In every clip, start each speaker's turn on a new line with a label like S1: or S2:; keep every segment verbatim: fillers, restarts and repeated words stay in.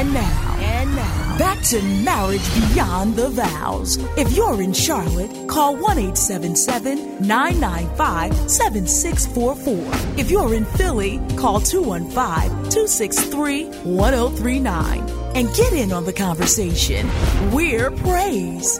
S1: And now, and now, back to Marriage Beyond the Vows. If you're in Charlotte, call one eight seven seven, nine nine five, seven six four four. If you're in Philly, call two one five, two six three, one zero three nine. And get in on the conversation. We're Praise.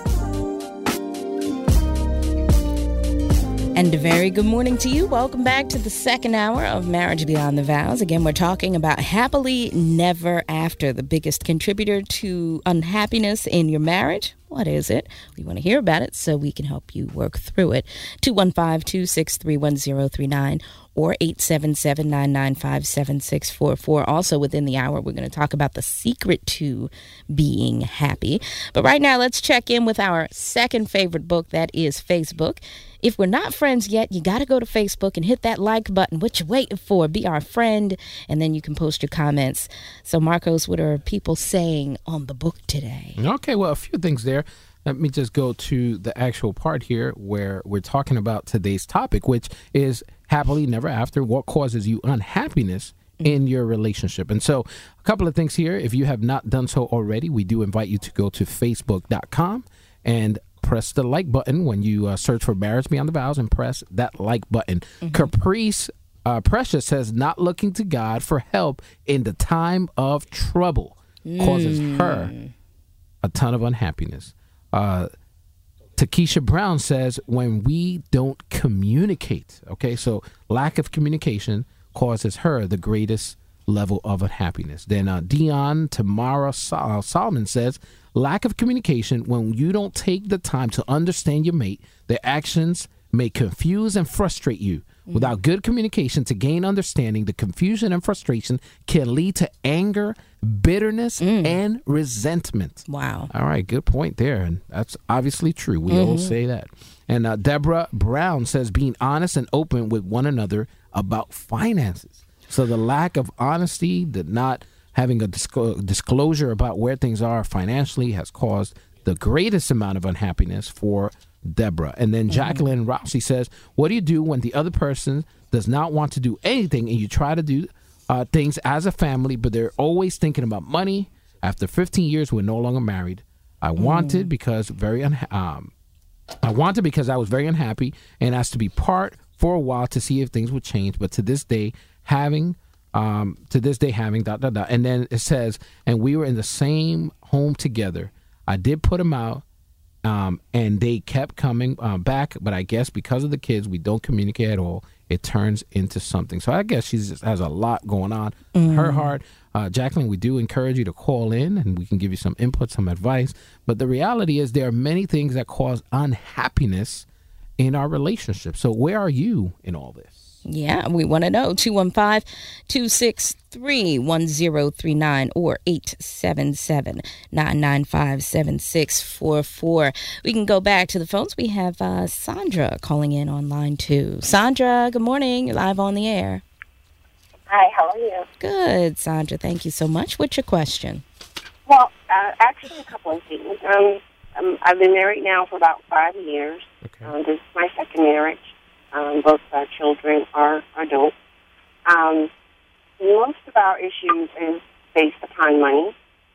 S2: And a very good morning to you. Welcome back to the second hour of Marriage Beyond the Vows. Again, we're talking about happily never after, the biggest contributor to unhappiness in your marriage. What is it? We want to hear about it so we can help you work through it. two one five, two six three, one zero three nine or eight seven seven, nine nine five, seven six four four. Also within the hour, we're going to talk about the secret to being happy. But right now, let's check in with our second favorite book, that is Facebook. If we're not friends yet, you got to go to Facebook and hit that like button. What you waiting for? Be our friend, and then you can post your comments. So, Marcos, what are people saying on the book today?
S3: Okay, well, a few things there. Let me just go to the actual part here where we're talking about today's topic, which is happily never after. What causes you unhappiness in your relationship? And so a couple of things here. If you have not done so already, we do invite you to go to facebook dot com and press the like button when you uh, search for Marriage Beyond the Vows, and press that like button. Mm-hmm. Caprice uh, Precious says, not looking to God for help in the time of trouble causes mm. her a ton of unhappiness. Uh, Takesha Brown says, when we don't communicate, okay, so lack of communication causes her the greatest level of unhappiness. Then uh, Dion Tamara Sol- Solomon says, lack of communication, when you don't take the time to understand your mate, their actions may confuse and frustrate you. Mm-hmm. Without good communication to gain understanding, the confusion and frustration can lead to anger, bitterness, mm. and resentment.
S2: Wow.
S3: All right, good point there. And that's obviously true. We mm-hmm. all say that. And uh, Deborah Brown says, being honest and open with one another about finances. So the lack of honesty, the not having a disclo- disclosure about where things are financially has caused the greatest amount of unhappiness for Deborah. And then Jacqueline mm-hmm. Rossi says, what do you do when the other person does not want to do anything and you try to do uh, things as a family, but they're always thinking about money? After fifteen years, we're no longer married. I mm. wanted because very unha- um, I wanted because I was very unhappy and asked to be part for a while to see if things would change. But to this day, having um, to this day having dot dot dot. And then it says, and we were in the same home together. I did put them out. Um, and they kept coming uh, back, but I guess because of the kids, we don't communicate at all. It turns into something. So I guess she just has a lot going on in mm. her heart. Uh, Jacqueline, we do encourage you to call in, and we can give you some input, some advice. But the reality is there are many things that cause unhappiness in our relationship. So where are you in all this?
S2: Yeah, we want to know. two one five, two six three, one zero three nine or eight seven seven, nine nine five, seven six four four. We can go back to the phones. We have uh, Sandra calling in on line two. Sandra, good morning. You're live on the air.
S4: Hi, how are you?
S2: Good, Sandra. Thank you so much. What's your question?
S4: Well, uh, actually a couple of things. Um, um, I've been married now for about five years. Okay. Um, this is my second marriage. Um, both of our children are adults. Um, most of our issues is based upon money.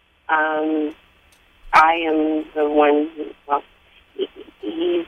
S4: Um, I am the one who, well, he, he's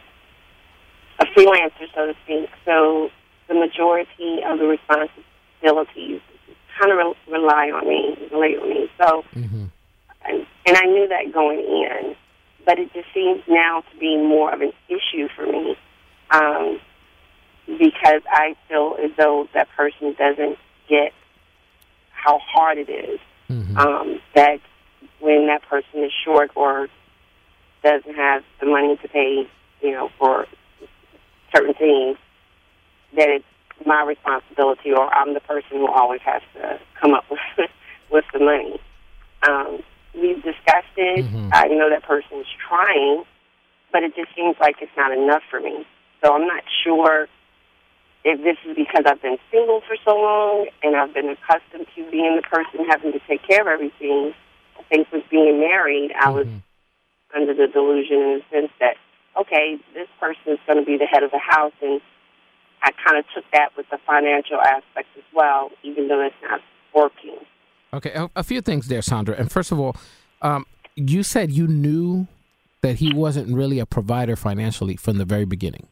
S4: a freelancer, so to speak, so the majority of the responsibilities kind of re- rely on me, relate on me. So, mm-hmm. and, and I knew that going in, but it just seems now to be more of an issue for me. Um, because I feel as though that person doesn't get how hard it is. Mm-hmm. Um, that when that person is short or doesn't have the money to pay, you know, for certain things, that it's my responsibility, or I'm the person who always has to come up with, with the money. Um, we've discussed it. Mm-hmm. I know that person is trying, but it just seems like it's not enough for me. So I'm not sure if this is because I've been single for so long and I've been accustomed to being the person having to take care of everything. I think with being married, I was mm-hmm. under the delusion in the sense that, okay, this person is going to be the head of the house, and I kind of took that with the financial aspect as well, even though it's not working.
S3: Okay, a, a few things there, Sandra. And first of all, um, you said you knew that he wasn't really a provider financially from the very beginning.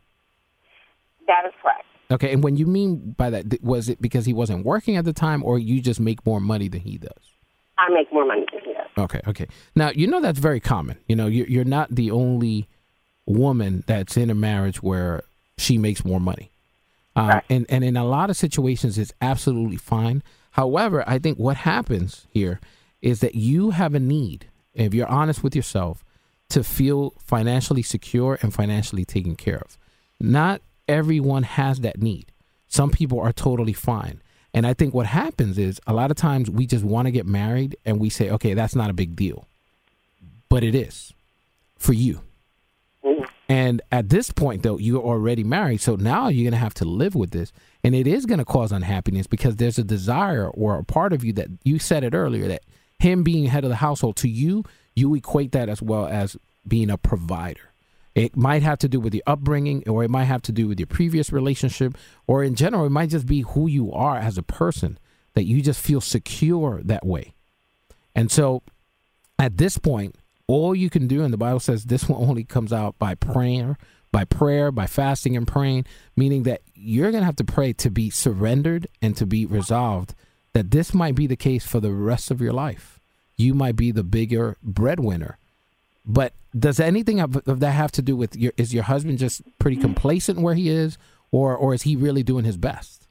S4: That is correct.
S3: Okay, and when you mean by that, was it because he wasn't working at the time, or you just make more money than he does?
S4: I make more money than he does.
S3: Okay, okay. Now, you know that's very common. You know, you're, you're not the only woman that's in a marriage where she makes more money. Uh,
S4: right.
S3: and, and in a lot of situations, it's absolutely fine. However, I think what happens here is that you have a need, if you're honest with yourself, to feel financially secure and financially taken care of. Not everyone has that need. Some people are totally fine. And I think what happens is a lot of times we just want to get married and we say, okay, that's not a big deal. But it is for you.
S4: Mm-hmm.
S3: And at this point, though, you're already married. So now you're going to have to live with this. And it is going to cause unhappiness because there's a desire or a part of you that you said it earlier, that him being head of the household, to you, you equate that as well as being a provider. It might have to do with your upbringing, or it might have to do with your previous relationship, or in general, it might just be who you are as a person, that you just feel secure that way. And so at this point, all you can do, and the Bible says this one only comes out by prayer, by prayer, by fasting and praying, meaning that you're going to have to pray to be surrendered and to be resolved that this might be the case for the rest of your life. You might be the bigger breadwinner. But does anything of, of that have to do with your, is your husband just pretty complacent where he is, or, or is he really doing his best?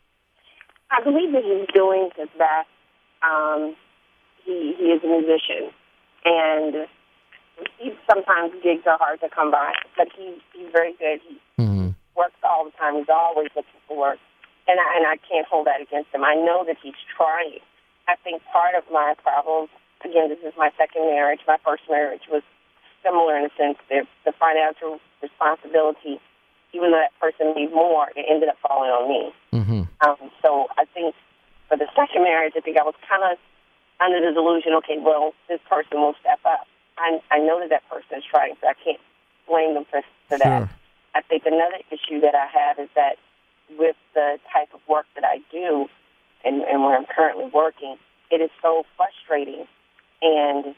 S4: I believe that he's doing his best. Um, he, he is a musician, and he, sometimes gigs are hard to come by, but he, he's very good. He
S3: Mm-hmm.
S4: works all the time. He's always looking for work, and I, and I can't hold that against him. I know that he's trying. I think part of my problem, again, this is my second marriage. My first marriage was similar in a sense. The, the financial responsibility, even though that person made more, it ended up falling on me.
S3: Mm-hmm.
S4: Um, so I think for the second marriage, I think I was kind of under the delusion, okay, well, this person will step up. I, I know that that person is trying, so I can't blame them for, for that.
S3: Sure.
S4: I think another issue that I have is that with the type of work that I do and, and where I'm currently working, it is so frustrating, and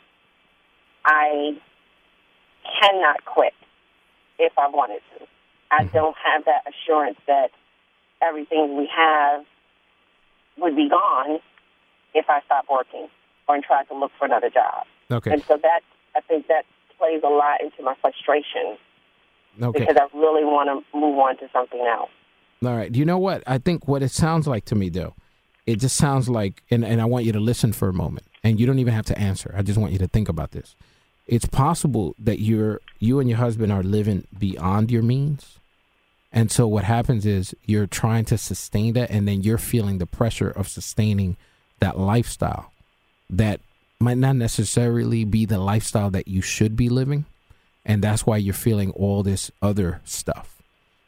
S4: I cannot quit if I wanted to. I don't have that assurance that everything we have would be gone if I stopped working or tried to look for another job.
S3: Okay.
S4: And so that, I think that plays a lot into my frustration
S3: Okay.
S4: because I really want to move on to something else.
S3: All right. You know what? I think what it sounds like to me, though, it just sounds like, and, and I want you to listen for a moment, and you don't even have to answer. I just want you to think about this. It's possible that you're you and your husband are living beyond your means. And so what happens is you're trying to sustain that, and then you're feeling the pressure of sustaining that lifestyle that might not necessarily be the lifestyle that you should be living. And that's why you're feeling all this other stuff.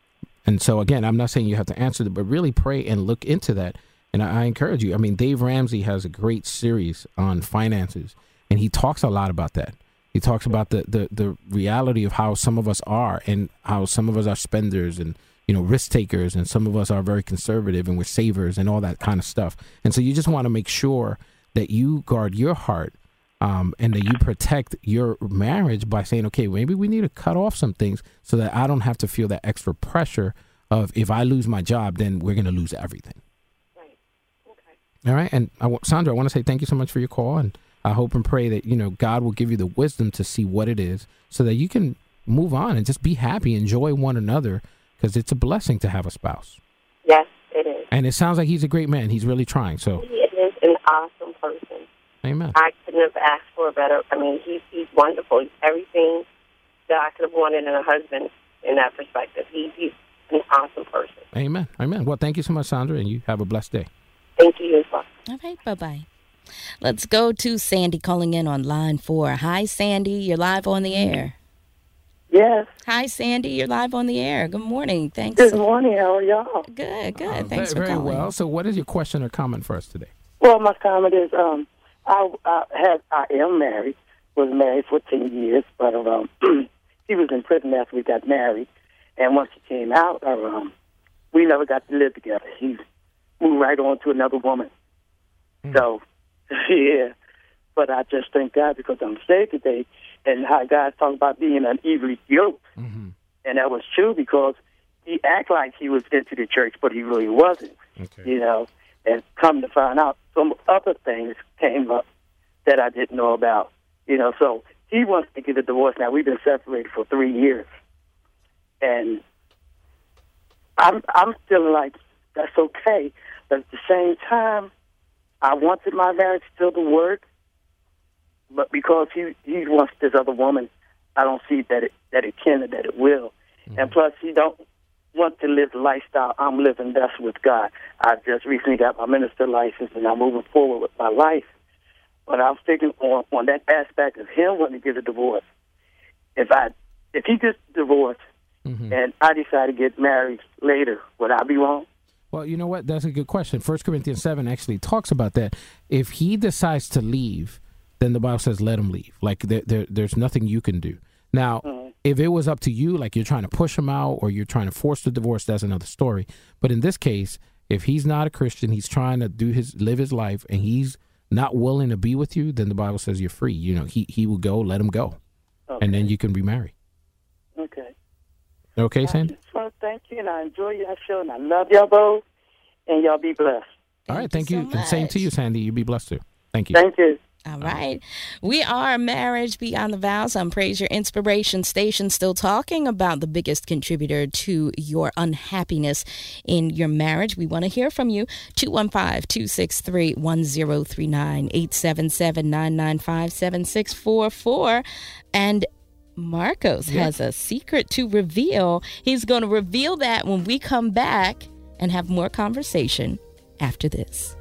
S3: And so, again, I'm not saying you have to answer it, but really pray and look into that. And I, I encourage you. I mean, Dave Ramsey has a great series on finances, and he talks a lot about that. He talks about the, the, the reality of how some of us are, and how some of us are spenders and, you know, risk takers, and some of us are very conservative and we're savers and all that kind of stuff. And so you just want to make sure that you guard your heart um, and that you protect your marriage by saying, okay, maybe we need to cut off some things so that I don't have to feel that extra pressure of if I lose my job, then we're going to lose everything.
S4: Right. Okay.
S3: All right. And I, w- Sandra, I want to say thank you so much for your call, and I hope and pray that, you know, God will give you the wisdom to see what it is so that you can move on and just be happy, enjoy one another, because it's a blessing to have a spouse.
S4: Yes, it is.
S3: And it sounds like he's a great man. He's really trying. So
S4: He is an awesome person.
S3: Amen.
S4: I couldn't have asked for a better, I mean, he's, he's wonderful. He's everything that I could have wanted in a husband in that perspective. He, he's an awesome person.
S3: Amen. Amen. Well, thank you so much, Sandra, and you have a blessed day.
S4: Thank you as well.
S2: All right, bye-bye. Let's go to Sandy calling in on line four. Hi, Sandy. You're live on the air.
S5: Yes.
S2: Hi, Sandy. You're live on the air. Good morning. Thanks.
S5: Good morning. How are y'all?
S2: Good, good.
S3: Uh,
S2: Thanks
S3: very,
S2: for calling.
S3: Very well. So what is your question or comment for us today?
S5: Well, my comment is, um, I, I had, I am married. Was married for ten years, but um, he was in prison after we got married, and once he came out, um, we never got to live together. He moved right on to another woman. Mm. So Yeah. But I just thank God because I'm saved today, and how God talked about being an evilly yoked. Mm-hmm. And that was true because he acted like he was into the church, but he really wasn't. Okay. You know, and come to find out, some other things came up that I didn't know about. You know, so he wants to get a divorce now. We've been separated for three years. And I'm I'm feeling like that's okay. But at the same time, I wanted my marriage still to work. But because he, he wants this other woman, I don't see that it that it can or that it will. Mm-hmm. And plus, he don't want to live the lifestyle I'm living. That's with God. I just recently got my minister license, and I'm moving forward with my life. But I'm thinking on, on that aspect of him wanting to get a divorce. If I if he gets divorced mm-hmm. and I decide to get married later, would I be wrong?
S3: Well, you know what? That's a good question. First Corinthians seven actually talks about that. If he decides to leave, then the Bible says let him leave. Like there, there there's nothing you can do. Now, mm-hmm. if it was up to you, like you're trying to push him out or you're trying to force the divorce, that's another story. But in this case, if he's not a Christian, he's trying to do his live his life, and he's not willing to be with you, then the Bible says you're free. You know, he he will go, let him go, okay. and then you can remarry.
S5: Okay.
S3: Okay, Sandy?
S5: I just want to thank you, and I enjoy your show, and I love y'all both, and y'all be blessed.
S3: All right, thank, thank you. you. So and same to you, Sandy. You be blessed too. Thank you.
S5: Thank you.
S2: All right. We are Marriage Beyond the Vows on Praise Your Inspiration Station, still talking about the biggest contributor to your unhappiness in your marriage. We want to hear from you. two one five, two six three, one zero three nine, eight seven seven, nine nine five, seven six four four. And Marcos yeah. has a secret to reveal. He's going to reveal that when we come back and have more conversation after this.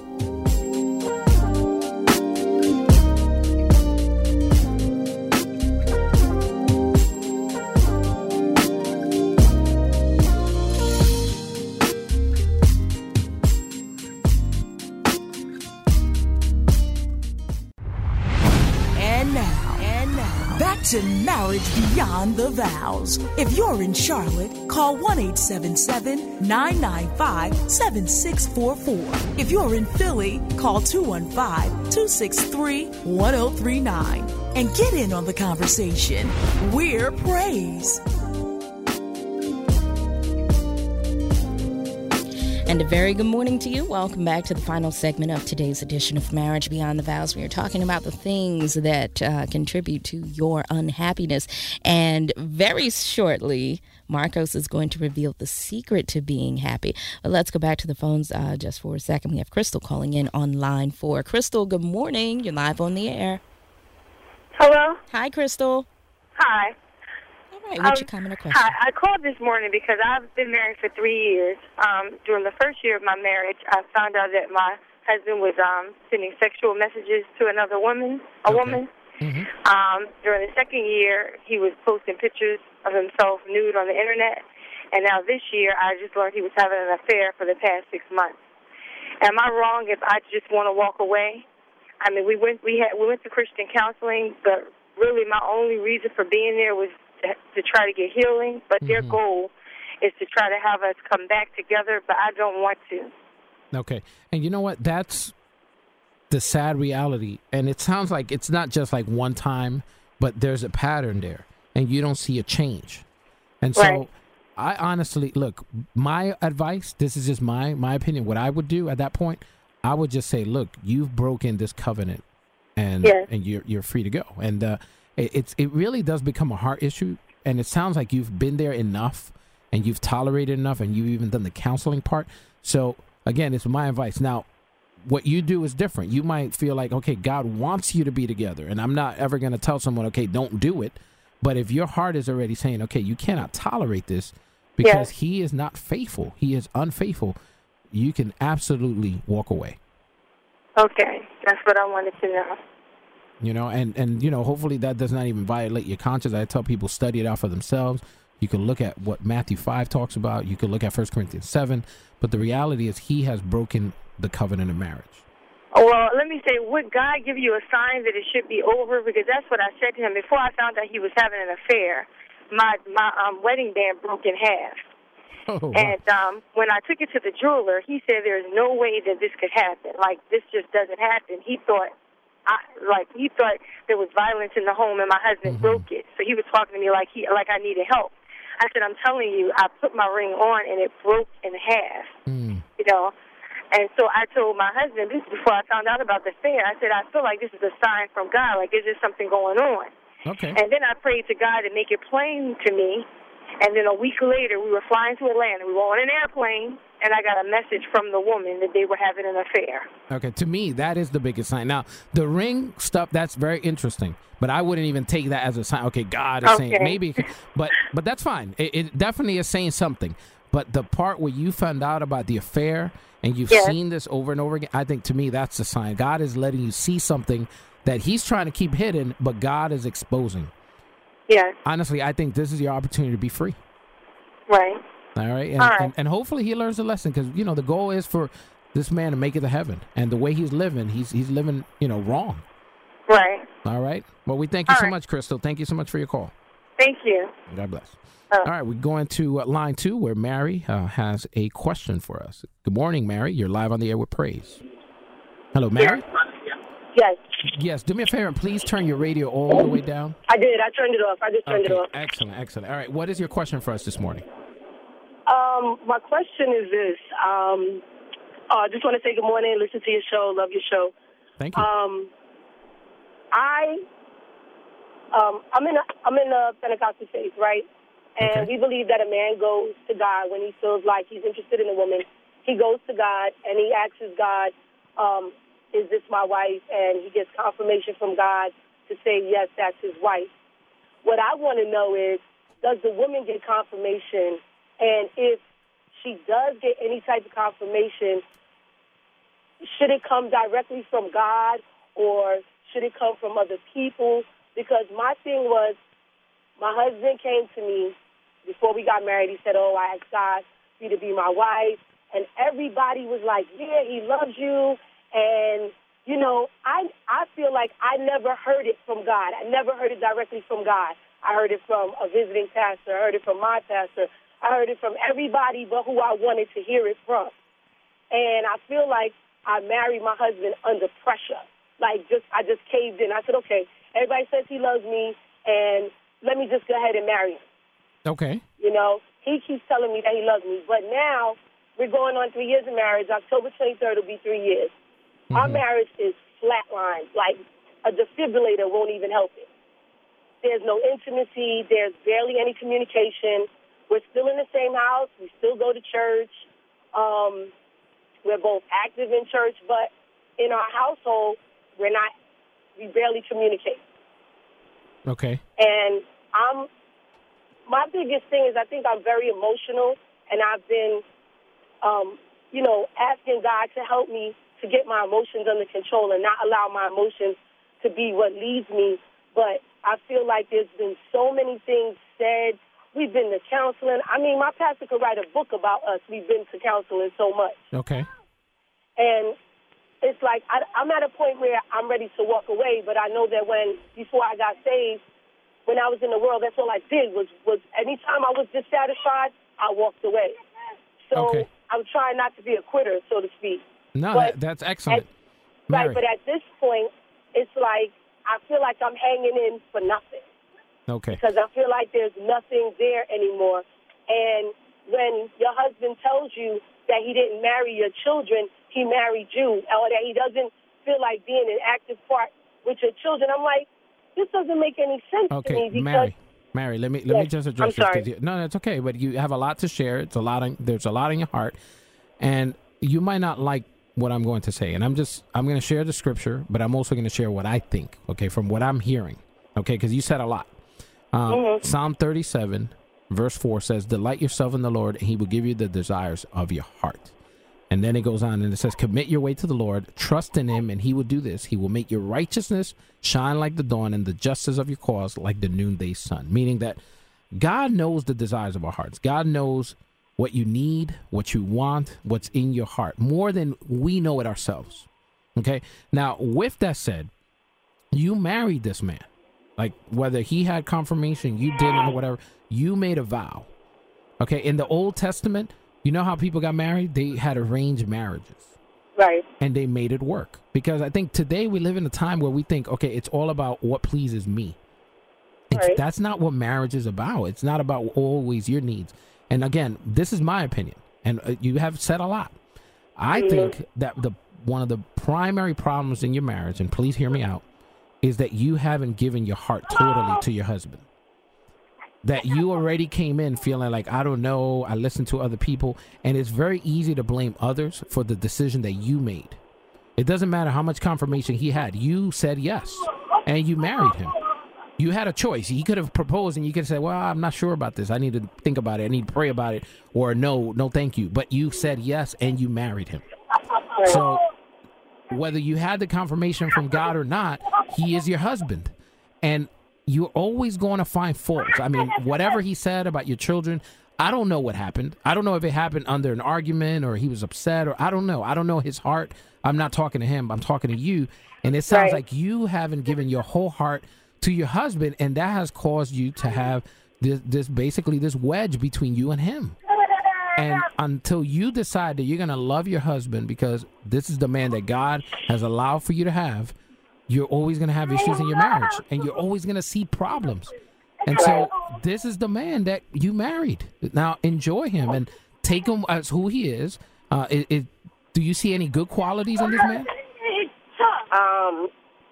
S1: To Marriage Beyond the Vows. If you're in Charlotte, call one eight seven seven, nine nine five, seven six four four. If you're in Philly, call two one five, two six three, one zero three nine and get in on the conversation. We're Praise.
S2: And a very good morning to you. Welcome back to the final segment of today's edition of Marriage Beyond the Vows. We are talking about the things that uh, contribute to your unhappiness. And very shortly, Marcos is going to reveal the secret to being happy. But let's go back to the phones uh, just for a second. We have Crystal calling in on line four. Crystal, good morning. You're live on the air.
S6: Hello.
S2: Hi, Crystal.
S6: Hi.
S2: All right, what's um, your comment or question?
S6: Hi, I called this morning because I've been married for three years. Um, during the first year of my marriage, I found out that my husband was um, sending sexual messages to another woman, a okay. woman. Mm-hmm. Um, during the second year, he was posting pictures of himself nude on the internet. And now this year, I just learned he was having an affair for the past six months. Am I wrong if I just want to walk away? I mean, we went we had we went to Christian counseling, but really my only reason for being there was to try to get healing, but mm-hmm. their goal is to try to have us come back together, but I don't want to.
S3: Okay. And you know what? That's the sad reality. And it sounds like it's not just like one time, but there's a pattern there, and you don't see a change. And so right. I honestly, look, my advice, this is just my, my opinion, what I would do at that point, I would just say, look, you've broken this covenant, and yes. and you're you're free to go. And uh It's it really does become a heart issue, and it sounds like you've been there enough, and you've tolerated enough, and you've even done the counseling part. So again, it's my advice. Now, what you do is different. You might feel like, okay, God wants you to be together, and I'm not ever going to tell someone, okay, don't do it. But if your heart is already saying, okay, you cannot tolerate this because yes. he is not faithful, he is unfaithful, you can absolutely walk away.
S6: Okay, that's what I wanted to know.
S3: You know, and, and, you know, hopefully that does not even violate your conscience. I tell people, study it out for themselves. You can look at what Matthew five talks about. You can look at First Corinthians seven. But the reality is he has broken the covenant of marriage.
S6: Well, let me say, would God give you a sign that it should be over? Because that's what I said to him. Before I found out he was having an affair, my, my um, wedding band broke in half. Oh, wow. And um, when I took it to the jeweler, he said there's no way that this could happen. Like, this just doesn't happen. He thought, I, like, he thought there was violence in the home, and my husband mm-hmm. broke it. So he was talking to me like he, like I needed help. I said, I'm telling you, I put my ring on, and it broke in half, mm. you know. And so I told my husband, this is before I found out about the affair, I said, I feel like this is a sign from God, like, is there something going on?
S3: Okay.
S6: And then I prayed to God to make it plain to me. And then a week later, we were flying to Atlanta. We were on an airplane, and I got a message from the woman that they were having an affair.
S3: Okay, to me, that is the biggest sign. Now, the ring stuff, that's very interesting, but I wouldn't even take that as a sign. Okay, God is
S6: okay.
S3: saying maybe, but but that's fine. It, it definitely is saying something. But the part where you found out about the affair and you've yes. seen this over and over again, I think to me that's the sign. God is letting you see something that he's trying to keep hidden, but God is exposing.
S6: Yes.
S3: Honestly, I think this is your opportunity to be free.
S6: Right.
S3: All right. And,
S6: All right.
S3: and, and hopefully he learns a lesson because, you know, the goal is for this man to make it to heaven. And the way he's living, he's he's living, you know, wrong.
S6: Right.
S3: All right. Well, we thank you
S6: All
S3: so
S6: right.
S3: much, Crystal. Thank you so much for your call.
S6: Thank you.
S3: God bless.
S6: Oh.
S3: All right. We're going to uh, line two where Mary uh, has a question for us. Good morning, Mary. You're live on the air with Praise. Hello, Mary.
S7: Yes.
S3: Yes. Do me a favor and please turn your radio all the way down.
S7: I did. I turned it off. I just turned
S3: okay.
S7: it off.
S3: Excellent. Excellent. All right. What is your question for us this morning?
S7: Um, my question is this. Um, I uh, just want to say good morning. Listen to your show. Love your show.
S3: Thank you.
S7: Um, I, um, I'm in a, I'm in the Pentecostal faith, right? And
S3: okay.
S7: we believe that a man goes to God when he feels like he's interested in a woman. He goes to God and he asks God, um, is this my wife? And he gets confirmation from God to say, yes, that's his wife. What I want to know is, does the woman get confirmation? And if she does get any type of confirmation, should it come directly from God or should it come from other people? Because my thing was, my husband came to me before we got married. He said, oh, I asked God for you to be my wife. And everybody was like, yeah, he loves you. And, you know, I I feel like I never heard it from God. I never heard it directly from God. I heard it from a visiting pastor. I heard it from my pastor. I heard it from everybody but who I wanted to hear it from. And I feel like I married my husband under pressure. Like, just I just caved in. I said, okay, everybody says he loves me, and let me just go ahead and marry him.
S3: Okay.
S7: You know, he keeps telling me that he loves me. But now we're going on three years of marriage. October twenty-third will be three years. Mm-hmm. Our marriage is flatlined. Like, a defibrillator won't even help it. There's no intimacy. There's barely any communication. We're still in the same house. We still go to church. Um, we're both active in church. But in our household, we're not, we barely communicate.
S3: Okay.
S7: And I'm, my biggest thing is I think I'm very emotional, and I've been, um, you know, asking God to help me to get my emotions under control and not allow my emotions to be what leads me. But I feel like there's been so many things said. We've been to counseling. I mean, my pastor could write a book about us. We've been to counseling so much.
S3: Okay.
S7: And it's like I, I'm at a point where I'm ready to walk away, but I know that when, before I got saved, when I was in the world, that's all I did was, was anytime I was dissatisfied, I walked away. So
S3: okay.
S7: I'm trying not to be a quitter, so to speak.
S3: No,
S7: but
S3: that, that's excellent.
S7: At, right, but at this point, it's like I feel like I'm hanging in for nothing.
S3: Okay.
S7: Because I feel like there's nothing there anymore. And when your husband tells you that he didn't marry your children, he married you, or that he doesn't feel like being an active part with your children, I'm like, this doesn't make any sense
S3: okay,
S7: to me. Because
S3: Mary, Mary, let me let
S7: yes,
S3: me just address
S7: I'm sorry.
S3: this. No, no, it's okay. But you have a lot to share. It's a lot. On, there's a lot in your heart, and you might not like what I'm going to say. And I'm just I'm going to share the scripture, but I'm also going to share what I think. Okay, from what I'm hearing. Okay, because you said a lot. Um, mm-hmm. Psalm thirty-seven, verse four says, "Delight yourself in the Lord, and He will give you the desires of your heart." And then it goes on and it says, "Commit your way to the Lord, trust in Him, and He will do this. He will make your righteousness shine like the dawn, and the justice of your cause like the noonday sun." Meaning that God knows the desires of our hearts. God knows what you need, what you want, what's in your heart, more than we know it ourselves. Okay. Now, with that said, you married this man. Like, whether he had confirmation, you didn't, or whatever, you made a vow. Okay, in the Old Testament, you know how people got married? They had arranged marriages.
S7: Right.
S3: And they made it work. Because I think today we live in a time where we think, okay, it's all about what pleases me. It's,
S7: Right.
S3: That's not what marriage is about. It's not about always your needs. And again, this is my opinion. And uh, you have said a lot. I mm-hmm. think that the one of the primary problems in your marriage, and please hear me out, is that you haven't given your heart totally to your husband. That you already came in feeling like, I don't know, I listened to other people, and it's very easy to blame others for the decision that you made. It doesn't matter how much confirmation he had. You said yes, and you married him. You had a choice. He could have proposed, and you could say, well, I'm not sure about this. I need to think about it. I need to pray about it, or no, no, thank you. But you said yes, and you married him. So whether you had the confirmation from God or not, he is your husband. And you're always going to find faults. I mean, whatever he said about your children, I don't know what happened. I don't know if it happened under an argument or he was upset, or I don't know. I don't know his heart. I'm not talking to him. I'm talking to you. And it sounds right. like you haven't given your whole heart to your husband, and that has caused you to have this, this basically this wedge between you and him. And until you decide that you're going to love your husband because this is the man that God has allowed for you to have, you're always going to have issues in your marriage, and you're always going to see problems. And so this is the man that you married. Now enjoy him and take him as who he is. Uh, it, it, do you see any good qualities in this man?
S7: Um,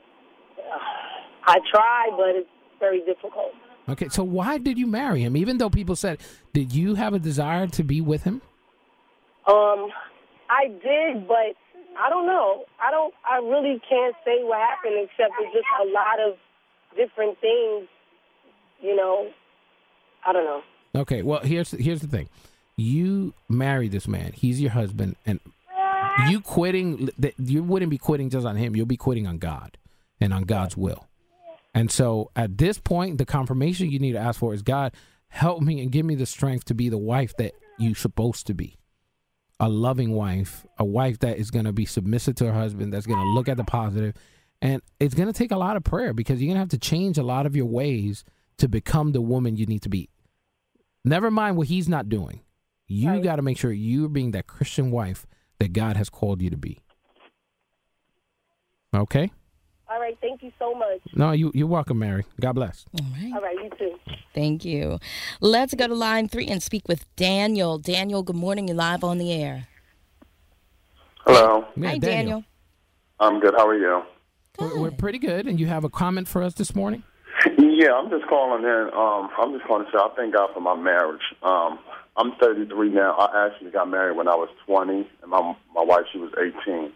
S7: I try, but it's very difficult.
S3: Okay, so why did you marry him? Even though people said, did you have a desire to be with him?
S7: Um, I did, but I don't know. I don't. I really can't say what happened, except it's just a lot of different things. You know, I don't know.
S3: Okay, well, here's here's the thing. You married this man. He's your husband, and you quitting. You wouldn't be quitting just on him. You'll be quitting on God and on God's will. And so at this point, the confirmation you need to ask for is, God, help me and give me the strength to be the wife that you're supposed to be. A loving wife, a wife that is going to be submissive to her husband, that's going to look at the positive. And it's going to take a lot of prayer because you're going to have to change a lot of your ways to become the woman you need to be. Never mind what he's not doing. You right. got to make sure you're being that Christian wife that God has called you to be. Okay?
S7: All right. Thank you so much.
S3: No, you, you're welcome, Mary. God bless.
S2: All right.
S7: All right. You too.
S2: Thank you. Let's go to line three and speak with Daniel. Daniel, good morning. You're live on the air.
S8: Hello.
S3: Yeah,
S2: Hi,
S3: Daniel.
S2: Daniel.
S8: I'm good. How are you?
S2: Good.
S3: We're, we're pretty good. And you have a comment for us this morning?
S8: Yeah, I'm just calling in. Um, I'm just calling to say I thank God for my marriage. Um, I'm thirty-three now. I actually got married when I was twenty, and my my wife, she was eighteen.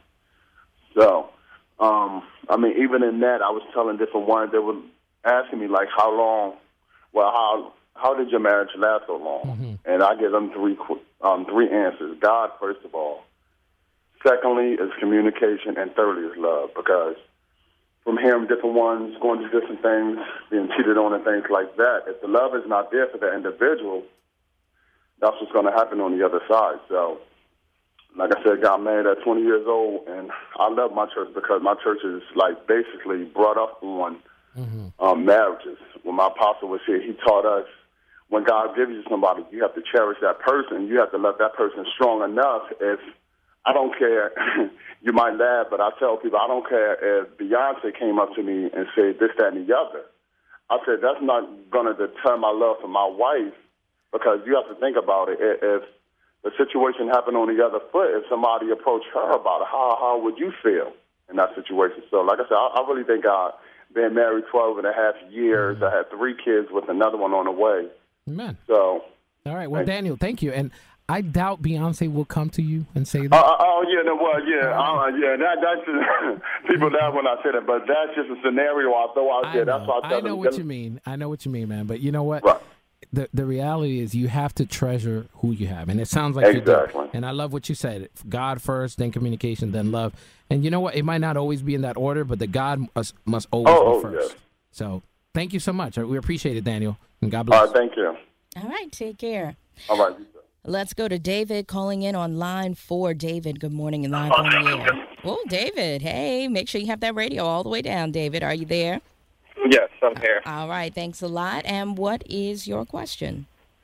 S8: So, um, I mean, even in that, I was telling different ones. They were asking me like, how long? Well, how how did your marriage last so long? Mm-hmm. And I give them three um, three answers. God, first of all. Secondly, is communication, and thirdly is love. Because from hearing different ones going through different things, being cheated on and things like that, if the love is not there for that individual, that's what's going to happen on the other side. So, like I said, got married at twenty years old, and I love my church because my church is like basically brought up on mm-hmm. um, marriages. When my apostle was here, he taught us when God gives you somebody, you have to cherish that person. You have to love that person strong enough. If I don't care, you might laugh, but I tell people I don't care if Beyonce came up to me and said this, that, and the other. I said that's not going to deter my love for my wife, because you have to think about it. If the situation happened on the other foot, if somebody approached her about it, how how would you feel in that situation? So, like I said, I, I really thank God. Being married twelve and a half years, mm-hmm. I had three kids with another one on the way.
S3: Amen.
S8: So,
S3: all right. Well, thank Daniel, thank you. And I doubt Beyonce will come to you and say that.
S8: Uh, oh, yeah, no, well, yeah, uh, yeah. That, that's just, people laugh when I say that, but that's just a scenario I throw out there. That's why I tell
S3: I know
S8: them,
S3: what you mean. I know what you mean, man. But you know what?
S8: Right.
S3: The the reality is you have to treasure who you have. And it sounds like
S8: exactly.
S3: you do. And I love what you said. God first, then communication, then love. And you know what? It might not always be in that order, but the God must, must always
S8: oh,
S3: be
S8: oh,
S3: first.
S8: Yes.
S3: So thank you so much. We appreciate it, Daniel. And God bless.
S8: All right, thank you.
S2: All right, take care.
S8: All right.
S2: Let's go to David calling in on line four. David, good morning and live on the air. Oh, David, hey, make sure you have that radio all the way down, David. Are you there?
S9: Yes, I'm here.
S2: All right, thanks a lot. And what is your question?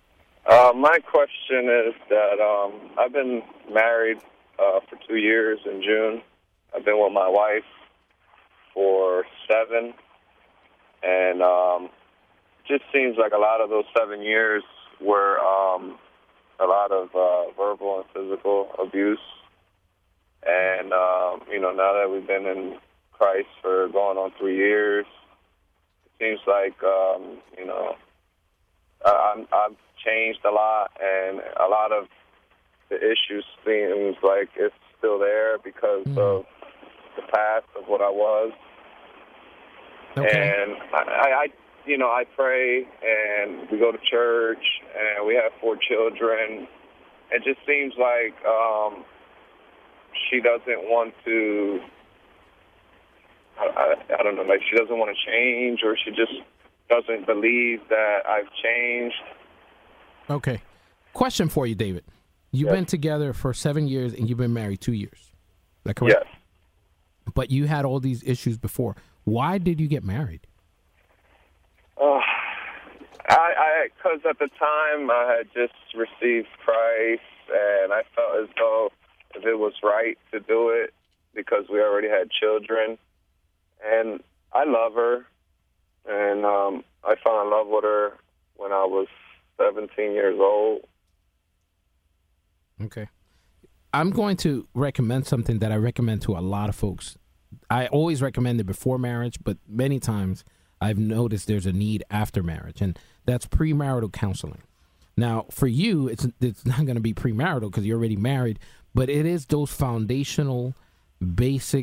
S9: Uh, my question is that um, I've been married uh, for two years in June. I've been with my wife for seven, and um, just seems like a lot of those seven years were um, a lot of uh, verbal and physical abuse. And, um, you know, now that we've been in Christ for going on three years, it seems like, um, you know, I'm, I've changed a lot, and a lot of the issues seems like it's still there because mm. of the past of what I was. Okay. And I, I, you know, I pray, and we go to church, and we have four children. It just seems like um, she doesn't want to, I, I, I don't know, like she doesn't want to change, or she just doesn't believe that I've changed.
S3: Okay. Question for you, David. You've
S9: yes.
S3: been together for seven years, and you've been married two years. Is that correct?
S9: Yes.
S3: But you had all these issues before. Why did you get married?
S9: Uh, I, because at the time I had just received Christ, and I felt as though if it was right to do it, because we already had children, and I love her, and um, I fell in love with her when I was seventeen years old.
S3: Okay. I'm going to recommend something that I recommend to a lot of folks. I always recommend it before marriage, but many times I've noticed there's a need after marriage, and that's premarital counseling. Now, for you, it's it's not going to be premarital because you're already married, but it is those foundational, basic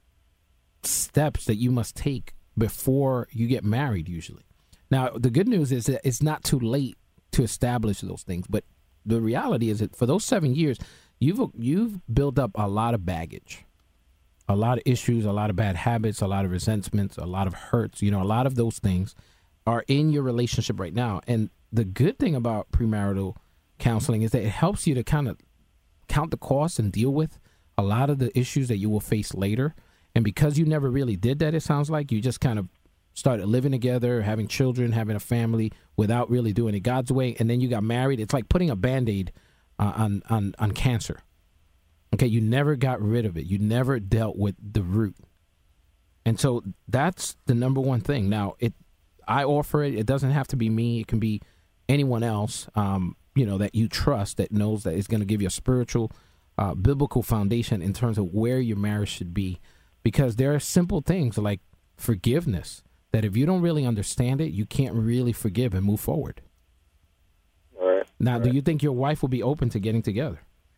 S3: steps that you must take before you get married usually. Now, the good news is that it's not too late to establish those things, but the reality is that for those seven years, you've you've built up a lot of baggage. A lot of issues, a lot of bad habits, a lot of resentments, a lot of hurts, you know, a lot of those things are in your relationship right now. And the good thing about premarital counseling is that it helps you to kind of count the costs and deal with a lot of the issues that you will face later. And because you never really did that, it sounds like you just kind of started living together, having children, having a family without really doing it God's way. And then you got married. It's like putting a Band-Aid uh, on, on, on cancer. Okay, you never got rid of it. You never dealt with the root. And so that's the number one thing. Now, it, I offer it. It doesn't have to be me. It can be anyone else, um, you know, that you trust, that knows that it's going to give you a spiritual, uh, biblical foundation in terms of where your marriage should be. Because there are simple things like forgiveness that if you don't really understand it, you can't really forgive and move forward.
S9: All right.
S3: Now,
S9: All
S3: do
S9: right.
S3: you think your wife will be open to getting together?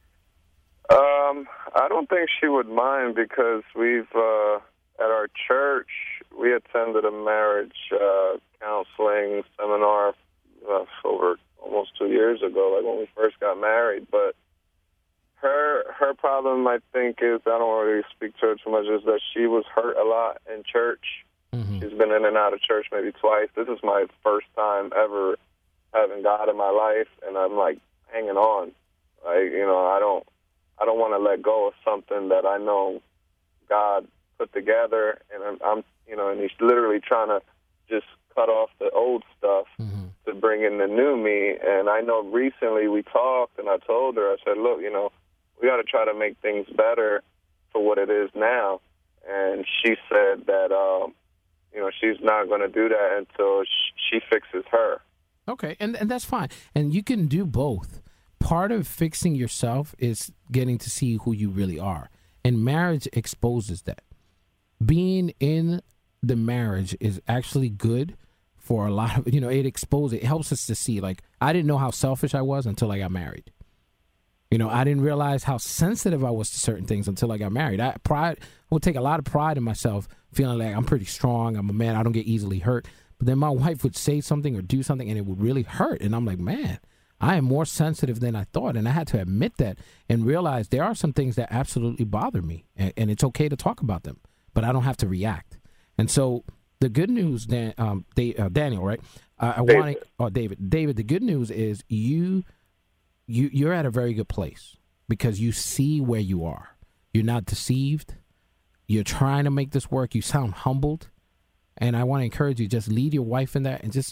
S9: Um, I don't think she would mind because we've, uh, at our church, we attended a marriage uh, counseling seminar uh, over almost two years ago, like when we first got married. But her her problem, I think, is, I don't really speak to her too much, is that she was hurt a lot in church. Mm-hmm. She's been in and out of church maybe twice. This is my first time ever having God in my life, and I'm, like, hanging on. Like, you know, I don't... I don't want to let go of something that I know God put together, and I'm, I'm, you know, and He's literally trying to just cut off the old stuff mm-hmm. to bring in the new me. And I know recently we talked, and I told her, I said, look, you know, we got to try to make things better for what it is now. And she said that, um, you know, she's not going to do that until she fixes her.
S3: Okay, and and that's fine, and you can do both. Part of fixing yourself is getting to see who you really are. And marriage exposes that. Being in the marriage is actually good for a lot of, you know, it exposes, it helps us to see, like, I didn't know how selfish I was until I got married. You know, I didn't realize how sensitive I was to certain things until I got married. I pride, I would take a lot of pride in myself, feeling like I'm pretty strong, I'm a man, I don't get easily hurt. But then my wife would say something or do something and it would really hurt. And I'm like, man, I am more sensitive than I thought, and I had to admit that and realize there are some things that absolutely bother me, and, and it's okay to talk about them, but I don't have to react. And so the good news, Dan, um, they, uh, Daniel, right? Uh, I want to, oh, David, David. The good news is you, you, you're at a very good place because you see where you are. You're not deceived. You're trying to make this work. You sound humbled, and I want to encourage you, just lead your wife in that, and just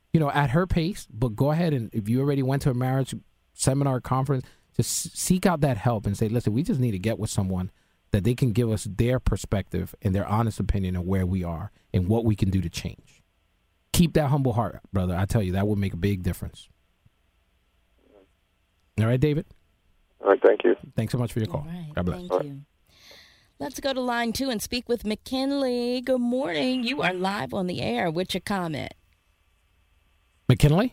S3: you know, at her pace. But go ahead and if you already went to a marriage seminar conference, just seek out that help and say, listen, we just need to get with someone that they can give us their perspective and their honest opinion of where we are and what we can do to change. Keep that humble heart, brother. I tell you, that would make a big difference. All right, David?
S9: All right, thank you.
S3: Thanks so much for your call.
S2: All right,
S3: God bless.
S2: thank you. Let's go to line two and speak with McKinley. Good morning. You are live on the air. What's your comment?
S3: McKinley?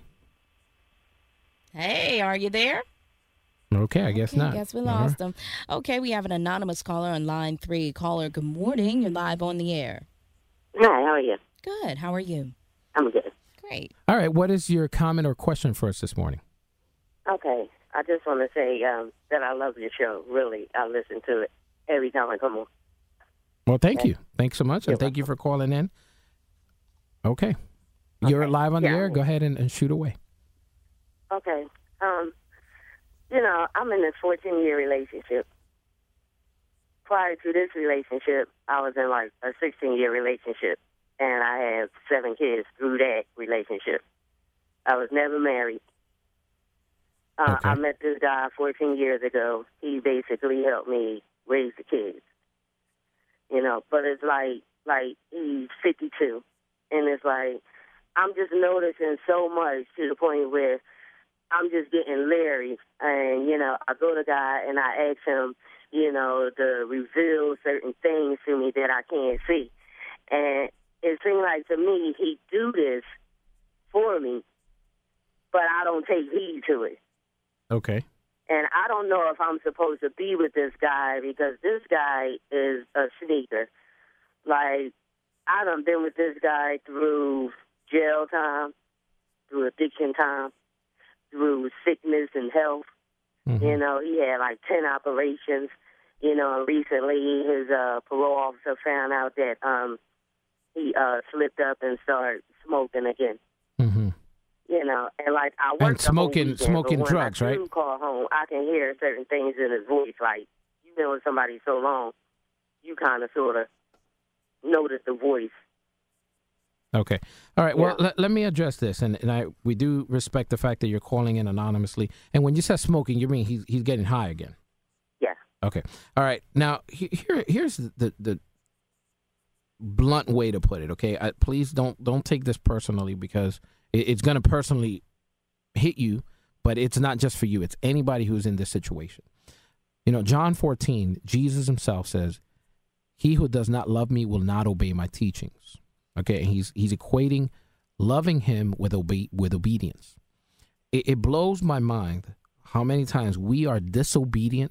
S2: Hey, are you there?
S3: Okay, I guess
S2: okay,
S3: not.
S2: I guess we lost him. Okay, we have an anonymous caller on line three. Caller, good morning. You're live on the air.
S10: Hi, how are you?
S2: Good. How are you?
S10: I'm good.
S2: Great.
S3: All right, what is your comment or question for us this morning?
S10: Okay, I just want to say um, that I love your show. Really, I listen to it every time I come on.
S3: Well, thank
S10: okay.
S3: you. Thanks so much,
S10: You're
S3: and thank
S10: welcome.
S3: you for calling in. Okay. You're
S10: okay.
S3: live on
S10: yeah,
S3: the air. Go ahead and, and shoot away.
S10: Okay. Um, you know, I'm in this fourteen-year relationship. Prior to this relationship, I was in like a sixteen-year relationship, and I have seven kids through that relationship. I was never married. Uh,
S3: okay.
S10: I met this guy fourteen years ago. He basically helped me raise the kids. You know, but it's like, like he's fifty-two, and it's like I'm just noticing so much to the point where I'm just getting leery. And, you know, I go to God and I ask him, you know, to reveal certain things to me that I can't see. And it seems like to me he do this for me, but I don't take heed to it.
S3: Okay.
S10: And I don't know if I'm supposed to be with this guy because this guy is a sneaker. Like, I done been with this guy through jail time, through addiction time, through sickness and health. Mm-hmm. You know, he had like ten operations. You know, and recently his uh, parole officer found out that um, he uh, slipped up and started smoking again.
S3: Mm-hmm.
S10: You know, and like I work
S3: and smoking,
S10: the whole weekend,
S3: smoking
S10: but when
S3: drugs,
S10: I
S3: right?
S10: do call home, I can hear certain things in his voice. Like you've been with somebody so long, you kind of sort of notice the voice.
S3: Okay. All right.
S10: Yeah.
S3: Well, let, let me address this, and, and I we do respect the fact that you're calling in anonymously. And when you said smoking, you mean he's he's getting high again?
S10: Yeah.
S3: Okay. All right. Now he, here here's the the blunt way to put it. Okay. I, please don't don't take this personally because it, it's going to personally hit you, but it's not just for you. It's anybody who's in this situation. You know, John fourteen, Jesus himself says, "He who does not love me will not obey my teachings." Okay, and he's he's equating loving him with obe- with obedience. It, it blows my mind how many times we are disobedient,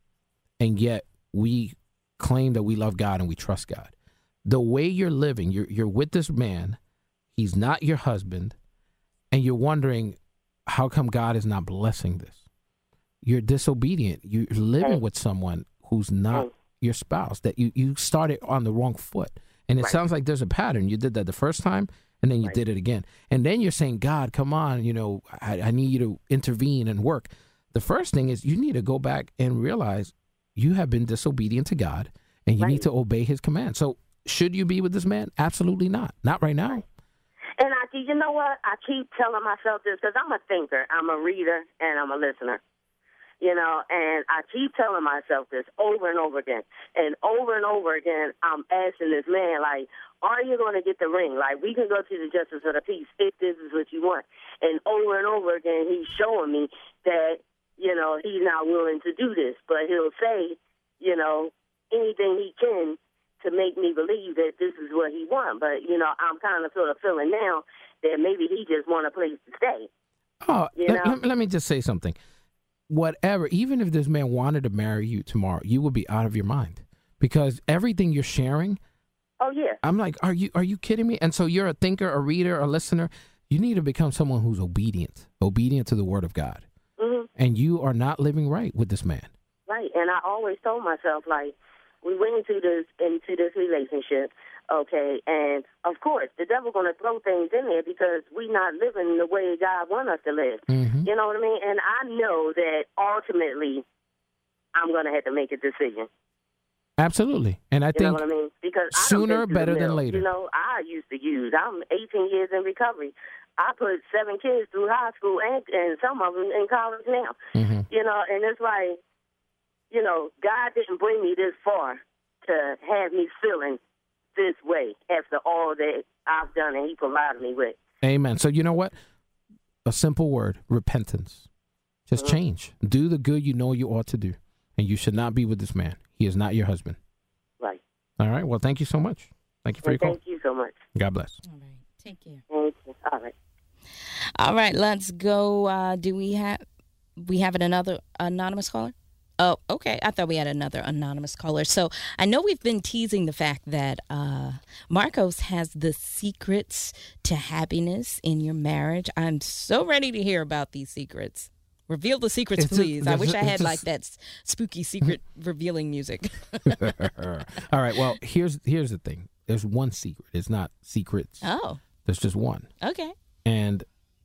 S3: and yet we claim that we love God and we trust God. The way you're living, you're you're with this man, he's not your husband, and you're wondering how come God is not blessing this. You're disobedient. You're living with someone who's not your spouse. That you you started on the wrong foot. And it right. sounds like there's a pattern. You did that the first time, and then you right. did it again. And then you're saying, God, come on, you know, I, I need you to intervene and work. The first thing is you need to go back and realize you have been disobedient to God, and you right. need to obey his command. So should you be with this man? Absolutely not. Not right now.
S10: And I, you know what? I keep telling myself this because I'm a thinker. I'm a reader, and I'm a listener. You know, and I keep telling myself this over and over again. And over and over again, I'm asking this man, like, are you going to get the ring? Like, we can go to the justice of the peace if this is what you want. And over and over again, he's showing me that, you know, he's not willing to do this. But he'll say, you know, anything he can to make me believe that this is what he wants. But, you know, I'm kind of sort of feeling now that maybe he just want a place to stay.
S3: Oh, let, let, let me just say something. Whatever, even if this man wanted to marry you tomorrow, you would be out of your mind because everything you're sharing.
S10: Oh yeah.
S3: I'm like, are you are you kidding me? And so you're a thinker, a reader, a listener. You need to become someone who's obedient, obedient to the word of God. Mm-hmm. And you are not living right with this man.
S10: Right. And I always told myself, like, we went into this into this relationship, okay, and of course the devil's gonna throw things in there because we're not living the way God wants us to live. Mm-hmm. You know what I mean? And I know that ultimately I'm gonna have to make a decision.
S3: Absolutely. And I
S10: you
S3: think
S10: know what I mean? Because
S3: sooner
S10: I
S3: better than later.
S10: You know, I used to use. I'm eighteen years in recovery. I put seven kids through high school and, and some of them in college now.
S3: Mm-hmm.
S10: You know, and it's like, you know, God didn't bring me this far to have me feeling this way after all that I've done and he provided me with.
S3: Amen. So you know what? A simple word, repentance. Just mm-hmm. change. Do the good you know you ought to do. And you should not be with this man. He is not your husband.
S10: Right.
S3: All right. Well, thank you so much. Thank you for
S10: well,
S3: your call.
S10: Thank you so much.
S3: God bless.
S2: All right. Take care.
S10: Thank you. All right.
S2: All right. Let's go. Uh, do we have we have another anonymous caller? Oh, okay. I thought we had another anonymous caller. So I know we've been teasing the fact that uh, Marcos has the secrets to happiness in your marriage. I'm so ready to hear about these secrets. Reveal the secrets, it's please. A, I wish a, I had like that spooky secret revealing music.
S3: All right. Well, here's here's the thing. There's one secret. It's not secrets.
S2: Oh.
S3: There's just one.
S2: Okay.
S3: And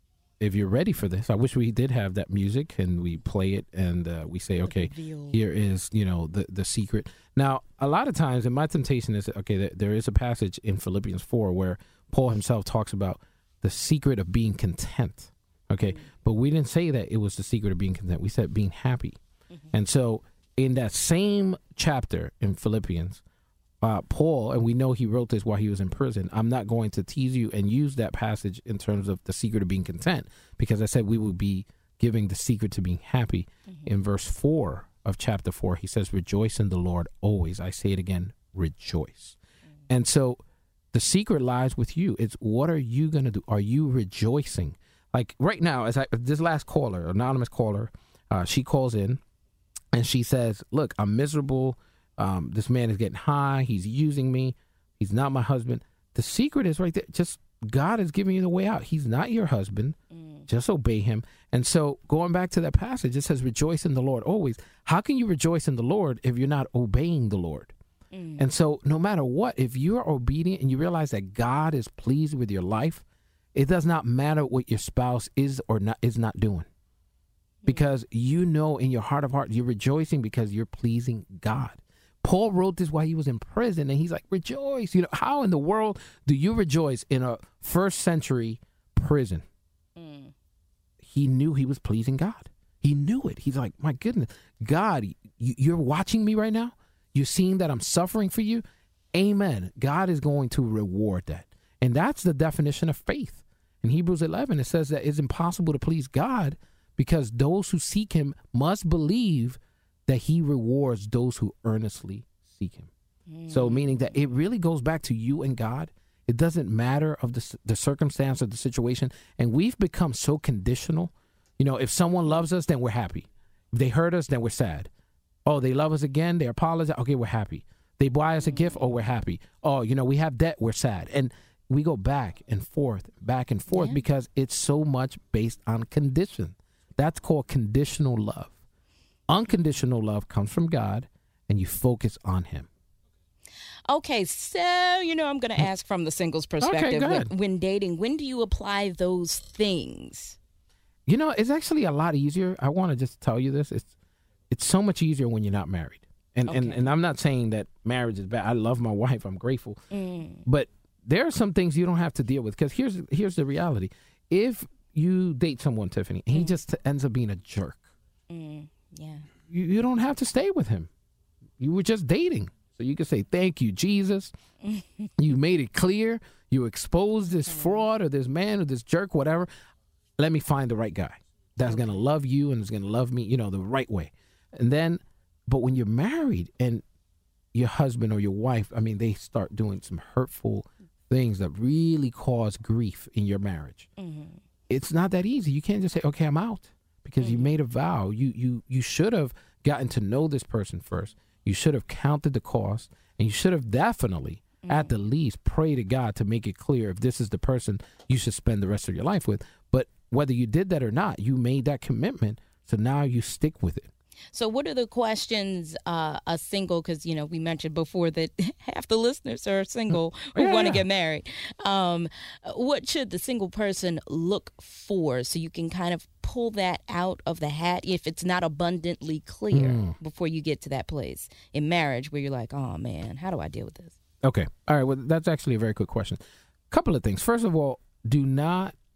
S3: if you're ready for this, I wish we did have that music and we play it and uh, we say, okay, here is, you know, the, the secret. Now, a lot of times, and my temptation is, okay, there, there is a passage in Philippians four where Paul himself talks about the secret of being content. Okay. Mm-hmm. But we didn't say that it was the secret of being content. We said being happy. Mm-hmm. And so in that same chapter in Philippians, Uh, Paul, and we know he wrote this while he was in prison. I'm not going to tease you and use that passage in terms of the secret of being content, because I said we would be giving the secret to being happy. Mm-hmm. In verse four of chapter four, he says, rejoice in the Lord always. I say it again, rejoice. Mm-hmm. And so the secret lies with you. It's what are you going to do? Are you rejoicing? Like right now, as I, this last caller, anonymous caller, uh, she calls in and she says, look, I'm miserable. Um, this man is getting high. He's using me. He's not my husband. The secret is right there. Just God is giving you the way out. He's not your husband. Mm. Just obey him. And so going back to that passage, it says, rejoice in the Lord always. How can you rejoice in the Lord if you're not obeying the Lord? Mm. And so no matter what, if you are obedient and you realize that God is pleased with your life, it does not matter what your spouse is or not is not doing. Because you know in your heart of heart, you're rejoicing because you're pleasing God. Paul wrote this while he was in prison, and he's like, rejoice. You know, how in the world do you rejoice in a first century prison? Mm. He knew he was pleasing God. He knew it. He's like, my goodness, God, you, you're watching me right now. You're seeing that I'm suffering for you. Amen. God is going to reward that. And that's the definition of faith. In Hebrews eleven, it says that it's impossible to please God because those who seek him must believe that he rewards those who earnestly seek him. Mm. So meaning that it really goes back to you and God. It doesn't matter of the, the circumstance of the situation. And we've become so conditional. You know, if someone loves us, then we're happy. If they hurt us, then we're sad. Oh, they love us again. They apologize. Okay, we're happy. They buy us a gift. Oh, we're happy. Oh, you know, we have debt. We're sad. And we go back and forth, back and forth yeah. because it's so much based on condition. That's called conditional love. Unconditional love comes from God, and you focus on him.
S2: Okay, so, you know, I'm going to ask from the singles perspective.
S3: Okay,
S2: when, when dating, when do you apply those things?
S3: You know, it's actually a lot easier. I want to just tell you this. It's it's so much easier when you're not married. And, okay. and, and I'm not saying that marriage is bad. I love my wife. I'm grateful. Mm. But there are some things you don't have to deal with, because here's, here's the reality. If you date someone, Tiffany, and mm. he just ends up being a jerk,
S2: mm. Yeah,
S3: you, you don't have to stay with him. You were just dating. So you can say, thank you, Jesus. You made it clear. You exposed this fraud or this man or this jerk, whatever. Let me find the right guy that's okay. going to love you and is going to love me, you know, the right way. And then, but when you're married and your husband or your wife, I mean, they start doing some hurtful things that really cause grief in your marriage. Mm-hmm. It's not that easy. You can't just say, okay, I'm out. Because mm-hmm. you made a vow. You you you should have gotten to know this person first. You should have counted the cost. And you should have definitely, mm-hmm. at the least, pray to God to make it clear if this is the person you should spend the rest of your life with. But whether you did that or not, you made that commitment. So now you stick with it.
S2: So what are the questions uh, a single, because, you know, we mentioned before that half the listeners are single who yeah, want to yeah. get married. Um, what should the single person look for so you can kind of pull that out of the hat if it's not abundantly clear mm. before you get to that place in marriage where you're like, oh, man, how do I deal with this?
S3: Okay. All right. Well, that's actually a very good question. Couple of things. First of all, do not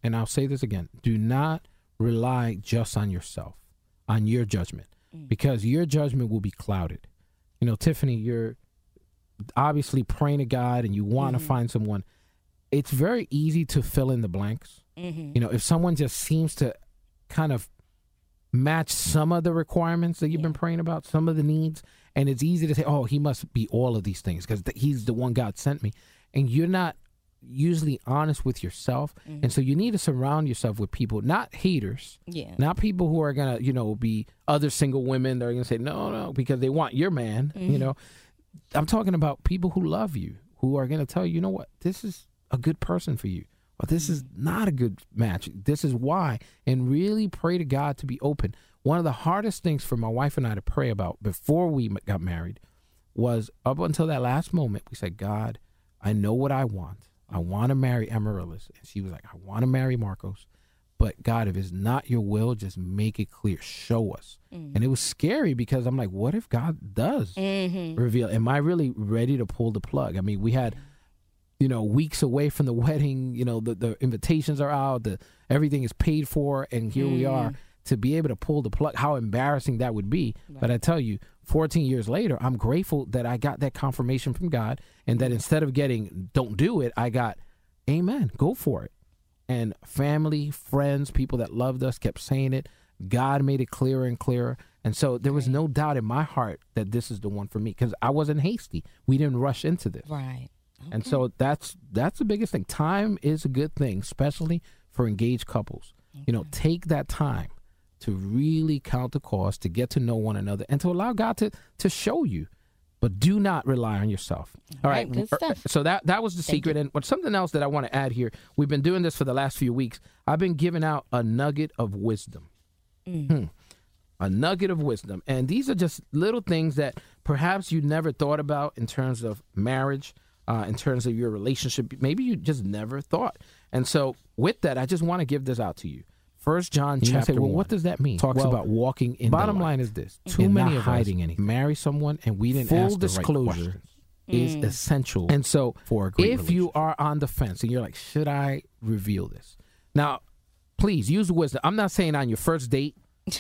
S3: and I'll say this again, do not rely just on yourself, on your judgment, mm. because your judgment will be clouded. You know, Tiffany, you're obviously praying to God and you want to mm-hmm. find someone. It's very easy to fill in the blanks. Mm-hmm. You know, if someone just seems to kind of match some of the requirements that you've yeah. been praying about, some of the needs, and it's easy to say, oh, he must be all of these things because th- he's the one God sent me. And you're not usually honest with yourself. Mm-hmm. And so you need to surround yourself with people, not haters, yeah. not people who are going to, you know, be other single women that are going to say, no, no, because they want your man, mm-hmm. you know. I'm talking about people who love you, who are going to tell you, you know what, this is a good person for you. But this is not a good match. This is why. And really pray to God to be open. One of the hardest things for my wife and I to pray about before we got married was up until that last moment, we said, God, I know what I want. I want to marry Amaryllis. And she was like, I want to marry Marcos. But God, if it's not your will, just make it clear. Show us. Mm-hmm. And it was scary because I'm like, what if God does mm-hmm. reveal? Am I really ready to pull the plug? I mean, we had... you know, weeks away from the wedding, you know, the, the invitations are out, the everything is paid for, and here mm. we are to be able to pull the plug. How embarrassing that would be. Right. But I tell you, fourteen years later, I'm grateful that I got that confirmation from God, and that instead of getting, don't do it, I got, amen, go for it. And family, friends, people that loved us kept saying it. God made it clearer and clearer. And so there was no doubt in my heart that this is the one for me because I wasn't hasty. We didn't rush into this.
S2: Right. Okay.
S3: And so that's that's the biggest thing. Time is a good thing, especially for engaged couples. Okay. You know, take that time to really count the cost, to get to know one another, and to allow God to, to show you. But do not rely on yourself. All right.
S2: right. Good stuff.
S3: So that, that was the Thank secret. You. And what's something else that I want to add here, we've been doing this for the last few weeks. I've been giving out a nugget of wisdom. Mm. Hmm. A nugget of wisdom. And these are just little things that perhaps you never thought about in terms of marriage. Uh, in terms of your relationship, maybe you just never thought. And so with that, I just want to give this out to you. First John you chapter say, well, one. What does that mean? Talks well, about walking in Bottom line is this. Too many of hiding us anything. Marry someone and we didn't Full ask the disclosure right questions. Is mm. essential. And so for a great if you are on the fence and you're like, should I reveal this? Now, please use wisdom. I'm not saying on your first date,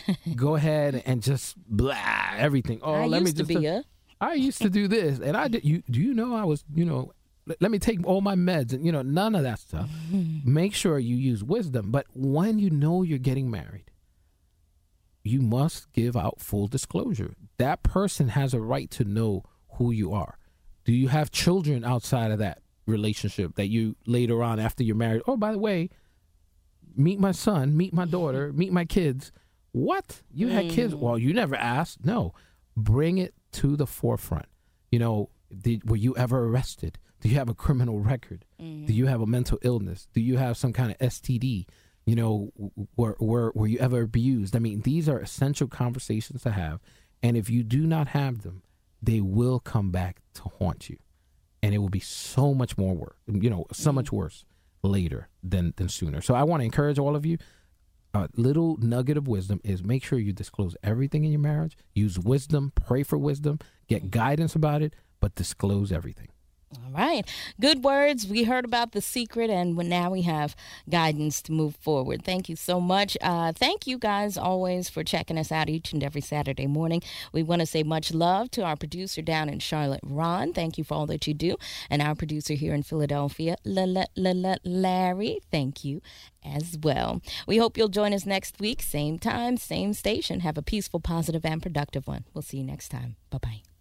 S3: go ahead and just blah everything. Oh,
S2: I
S3: let
S2: used
S3: me just
S2: to be a
S3: I used to do this, and I did. You do you know I was, you know, let, let me take all my meds, and you know, none of that stuff. Make sure you use wisdom. But when you know you're getting married, you must give out full disclosure. That person has a right to know who you are. Do you have children outside of that relationship that you later on after you're married? Oh, by the way, meet my son, meet my daughter, meet my kids. What? You had kids? Well, you never asked. No, bring it to the forefront. You know, did, were you ever arrested? Do you have a criminal record? Mm-hmm. Do you have a mental illness? Do you have some kind of S T D? You know, were, were, were you ever abused? I mean, these are essential conversations to have. And if you do not have them, they will come back to haunt you. And it will be so much more work, you know, so mm-hmm. much worse later than, than sooner. So I want to encourage all of you. A little nugget of wisdom is make sure you disclose everything in your marriage. Use wisdom, pray for wisdom, get guidance about it, but disclose everything.
S2: All right. Good words. We heard about the secret, and now we have guidance to move forward. Thank you so much. Uh, thank you guys always for checking us out each and every Saturday morning. We want to say much love to our producer down in Charlotte, Ron. Thank you for all that you do. And our producer here in Philadelphia, Larry. Thank you as well. We hope you'll join us next week. Same time, same station. Have a peaceful, positive, and productive one. We'll see you next time. Bye-bye.